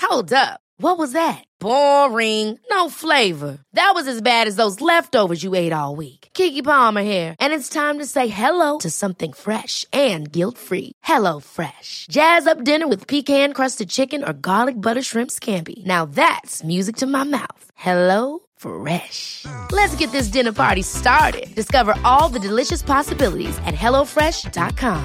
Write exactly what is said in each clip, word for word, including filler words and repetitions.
Hold up. What was that? Boring. No flavor. That was as bad as those leftovers you ate all week. Keke Palmer here, and it's time to say hello to something fresh and guilt-free. Hello Fresh. Jazz up dinner with pecan-crusted chicken or garlic butter shrimp scampi. Now that's music to my mouth. Hello Fresh. Let's get this dinner party started. Discover all the delicious possibilities at hello fresh dot com.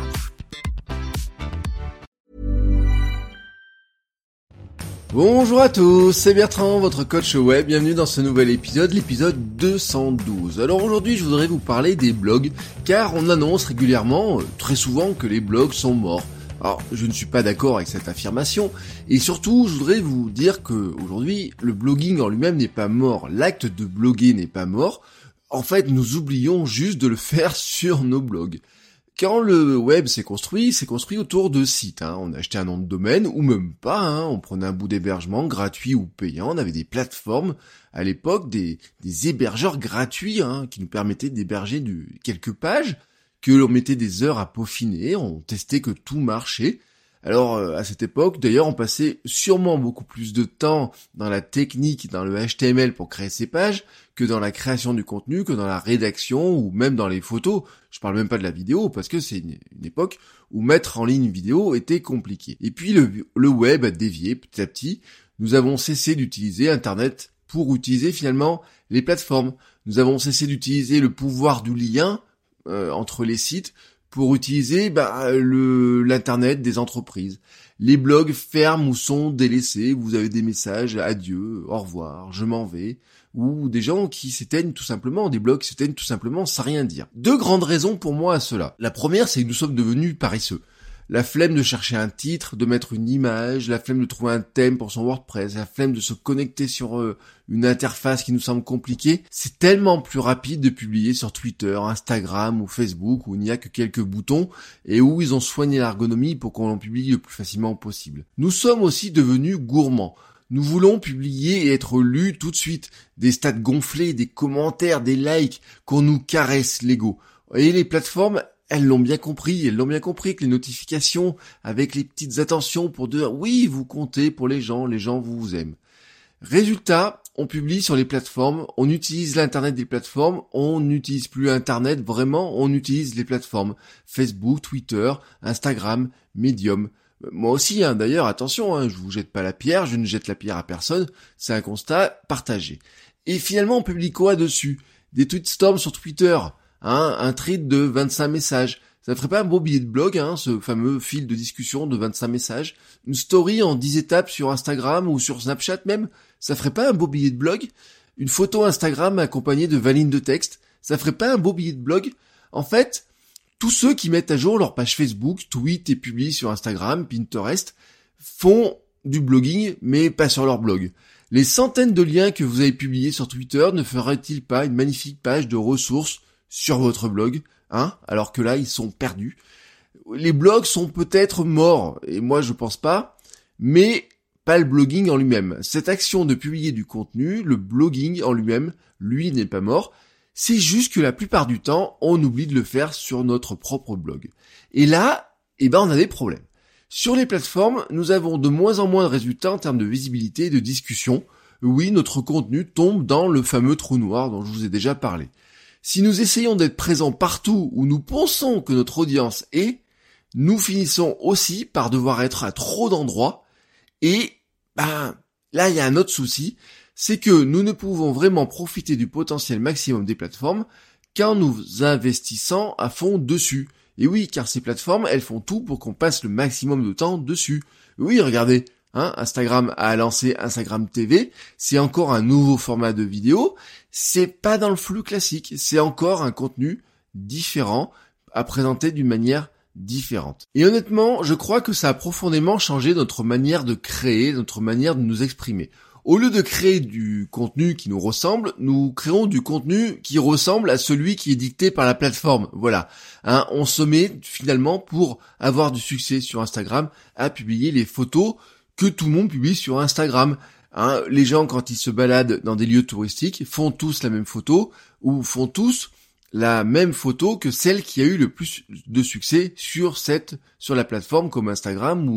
Bonjour à tous, c'est Bertrand, votre coach web. Bienvenue dans ce nouvel épisode, l'épisode deux cent douze. Alors aujourd'hui, je voudrais vous parler des blogs, car on annonce régulièrement, euh, très souvent, que les blogs sont morts. Alors, je ne suis pas d'accord avec cette affirmation, et surtout, je voudrais vous dire que aujourd'hui, le blogging en lui-même n'est pas mort, l'acte de bloguer n'est pas mort. En fait, nous oublions juste de le faire sur nos blogs. Quand le web s'est construit, c'est construit autour de sites. Hein. On achetait un nom de domaine, ou même pas, hein. On prenait un bout d'hébergement gratuit ou payant. On avait des plateformes, à l'époque, des, des hébergeurs gratuits, hein, qui nous permettaient d'héberger du, quelques pages, que l'on mettait des heures à peaufiner, on testait que tout marchait. Alors, euh, à cette époque, d'ailleurs, on passait sûrement beaucoup plus de temps dans la technique, dans le H T M L pour créer ces pages, que dans la création du contenu, que dans la rédaction, ou même dans les photos. Je parle même pas de la vidéo, parce que c'est une, une époque où mettre en ligne une vidéo était compliqué. Et puis, le, le web a dévié petit à petit. Nous avons cessé d'utiliser Internet pour utiliser finalement les plateformes. Nous avons cessé d'utiliser le pouvoir du lien euh, entre les sites, pour utiliser bah, le l'internet des entreprises. Les blogs ferment ou sont délaissés, vous avez des messages adieu, au revoir, je m'en vais, ou des gens qui s'éteignent tout simplement, des blogs qui s'éteignent tout simplement sans rien dire. Deux grandes raisons pour moi à cela. La première, c'est que nous sommes devenus paresseux. La flemme de chercher un titre, de mettre une image, la flemme de trouver un thème pour son WordPress, la flemme de se connecter sur euh, une interface qui nous semble compliquée. C'est tellement plus rapide de publier sur Twitter, Instagram ou Facebook où il n'y a que quelques boutons et où ils ont soigné l'ergonomie pour qu'on en publie le plus facilement possible. Nous sommes aussi devenus gourmands. Nous voulons publier et être lus tout de suite. Des stats gonflés, des commentaires, des likes, qu'on nous caresse l'ego. Et les plateformes, elles l'ont bien compris, elles l'ont bien compris que les notifications avec les petites attentions pour dire oui, vous comptez pour les gens, les gens vous aiment. Résultat, on publie sur les plateformes, on utilise l'internet des plateformes, on n'utilise plus internet vraiment, on utilise les plateformes Facebook, Twitter, Instagram, Medium. Moi aussi, hein, d'ailleurs, attention, hein, je vous jette pas la pierre, je ne jette la pierre à personne, c'est un constat partagé. Et finalement, on publie quoi dessus ? Des tweetstorms sur Twitter. Hein, un thread de vingt-cinq messages. Ça ferait pas un beau billet de blog, hein, ce fameux fil de discussion de vingt-cinq messages. Une story en dix étapes sur Instagram ou sur Snapchat même. Ça ferait pas un beau billet de blog. Une photo Instagram accompagnée de vingt lignes de texte. Ça ferait pas un beau billet de blog. En fait, tous ceux qui mettent à jour leur page Facebook, tweetent et publient sur Instagram, Pinterest, font du blogging, mais pas sur leur blog. Les centaines de liens que vous avez publiés sur Twitter ne feraient-ils pas une magnifique page de ressources sur votre blog, hein, alors que là, ils sont perdus. Les blogs sont peut-être morts, et moi je pense pas, mais pas le blogging en lui-même. Cette action de publier du contenu, le blogging en lui-même, lui n'est pas mort, c'est juste que la plupart du temps, on oublie de le faire sur notre propre blog. Et là, eh ben on a des problèmes. Sur les plateformes, nous avons de moins en moins de résultats en termes de visibilité et de discussion. Oui, notre contenu tombe dans le fameux trou noir dont je vous ai déjà parlé. Si nous essayons d'être présents partout où nous pensons que notre audience est, nous finissons aussi par devoir être à trop d'endroits. Et ben là, il y a un autre souci, c'est que nous ne pouvons vraiment profiter du potentiel maximum des plateformes qu'en nous investissant à fond dessus. Et oui, car ces plateformes, elles font tout pour qu'on passe le maximum de temps dessus. Oui, regardez. Hein, Instagram a lancé Instagram T V, c'est encore un nouveau format de vidéo, c'est pas dans le flux classique, c'est encore un contenu différent à présenter d'une manière différente. Et honnêtement, je crois que ça a profondément changé notre manière de créer, notre manière de nous exprimer. Au lieu de créer du contenu qui nous ressemble, nous créons du contenu qui ressemble à celui qui est dicté par la plateforme. Voilà. Hein, on se met finalement, pour avoir du succès sur Instagram, à publier les photos que tout le monde publie sur Instagram. Hein, les gens, quand ils se baladent dans des lieux touristiques, font tous la même photo, ou font tous la même photo que celle qui a eu le plus de succès sur cette, sur la plateforme comme Instagram ou une autre.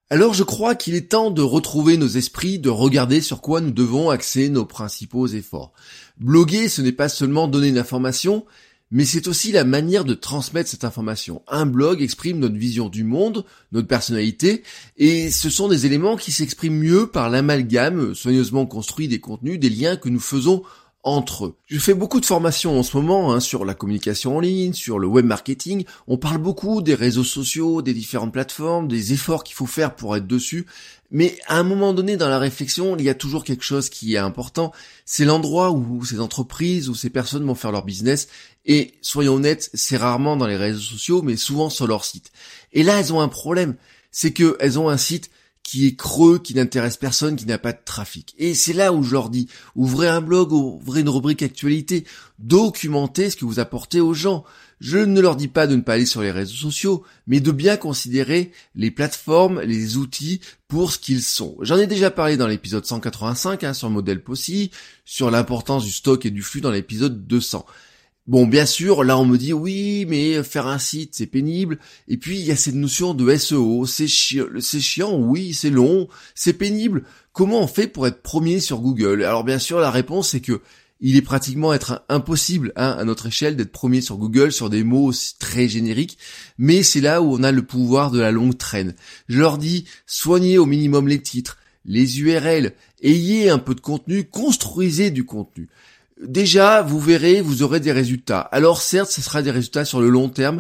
Alors je crois qu'il est temps de retrouver nos esprits, de regarder sur quoi nous devons axer nos principaux efforts. Bloguer, ce n'est pas seulement donner une information, mais c'est aussi la manière de transmettre cette information. Un blog exprime notre vision du monde, notre personnalité, et ce sont des éléments qui s'expriment mieux par l'amalgame soigneusement construit des contenus, des liens que nous faisons entre eux. Je fais beaucoup de formations en ce moment hein, sur la communication en ligne, sur le web marketing. On parle beaucoup des réseaux sociaux, des différentes plateformes, des efforts qu'il faut faire pour être dessus. Mais à un moment donné dans la réflexion, il y a toujours quelque chose qui est important. C'est l'endroit où ces entreprises, où ces personnes vont faire leur business. Et soyons honnêtes, c'est rarement dans les réseaux sociaux, mais souvent sur leur site. Et là, elles ont un problème. C'est qu'elles ont un site qui est creux, qui n'intéresse personne, qui n'a pas de trafic. Et c'est là où je leur dis, ouvrez un blog, ouvrez une rubrique actualité, documentez ce que vous apportez aux gens. Je ne leur dis pas de ne pas aller sur les réseaux sociaux, mais de bien considérer les plateformes, les outils pour ce qu'ils sont. J'en ai déjà parlé dans l'épisode cent quatre-vingt-cinq, hein, sur le modèle P O S I, sur l'importance du stock et du flux dans l'épisode deux cents. Bon, bien sûr, là on me dit oui, mais faire un site c'est pénible. Et puis il y a cette notion de S E O, c'est chiant, c'est chiant, oui, c'est long, c'est pénible. Comment on fait pour être premier sur Google ? Alors bien sûr, la réponse c'est que il est pratiquement être impossible hein, à notre échelle d'être premier sur Google sur des mots très génériques, mais c'est là où on a le pouvoir de la longue traîne. Je leur dis soignez au minimum les titres, les U R L, ayez un peu de contenu, construisez du contenu. Déjà, vous verrez, vous aurez des résultats. Alors certes, ce sera des résultats sur le long terme.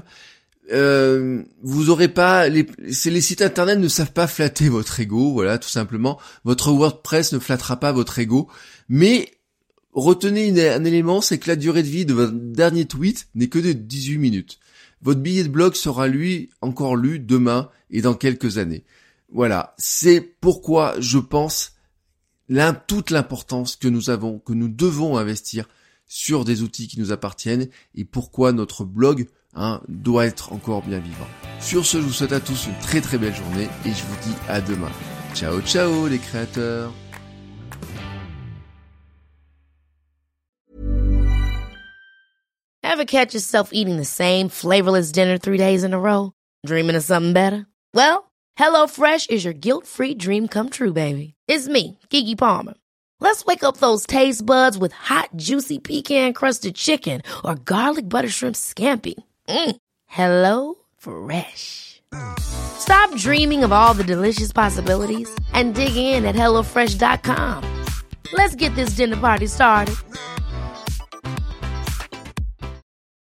Euh, vous aurez pas, les, c'est les sites internet ne savent pas flatter votre ego, voilà, tout simplement. Votre WordPress ne flattera pas votre ego. Mais retenez une, un élément, c'est que la durée de vie de votre dernier tweet n'est que de dix-huit minutes. Votre billet de blog sera lui encore lu demain et dans quelques années. Voilà, c'est pourquoi je pense Là, toute l'importance que nous avons, que nous devons investir sur des outils qui nous appartiennent et pourquoi notre blog hein, doit être encore bien vivant. Sur ce, je vous souhaite à tous une très très belle journée et je vous dis à demain. Ciao ciao les créateurs. Ever catch yourself eating the same flavorless dinner three days in a row? Dreaming of something better? Well, HelloFresh is your guilt-free dream come true, baby. It's me, Keke Palmer. Let's wake up those taste buds with hot, juicy pecan-crusted chicken or garlic butter shrimp scampi. Mm. Hello Fresh. Stop dreaming of all the delicious possibilities and dig in at hello fresh dot com. Let's get this dinner party started.